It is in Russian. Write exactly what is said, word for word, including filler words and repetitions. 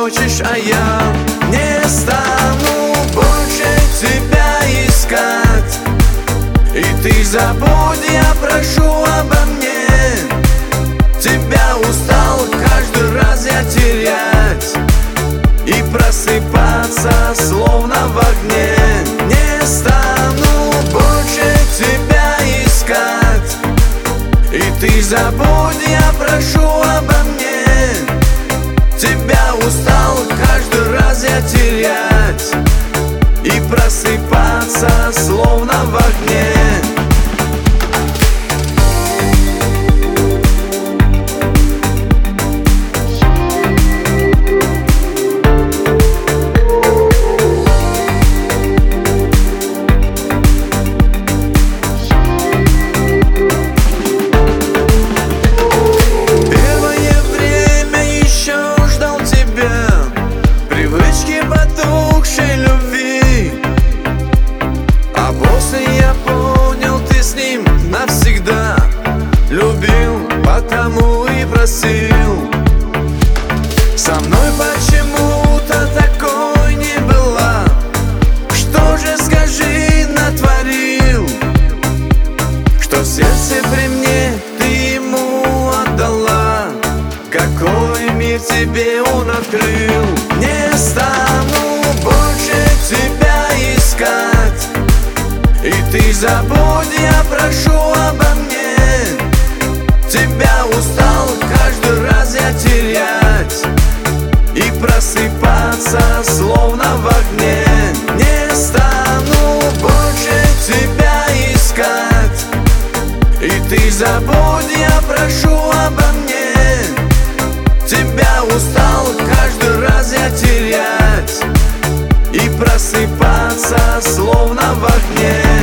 хочешь, а я не стану больше тебя искать. И ты забудь, я прошу обо мне. Тебя устал каждый раз я терять и просыпаться словно в огне. Не стану больше тебя искать. И ты забудь, я прошу обо мне. Тебя устал каждый раз я терять и просыпаться словно в огне. Потухшей любви, а после я понял, ты с ним навсегда. Любил, потому и просил. Со мной почему-то такой не была. Что же, скажи, натворил, что сердце при мне ты ему отдала? Какой мир тебе он открыл? Не стану больше тебя искать. И ты забудь, я прошу обо мне. Тебя устал каждый раз я терять и просыпаться словно в огне. Не стану больше тебя искать. И ты забудь, я прошу обо мне. Тебя устал каждый раз я терять и просыпаться словно в огне.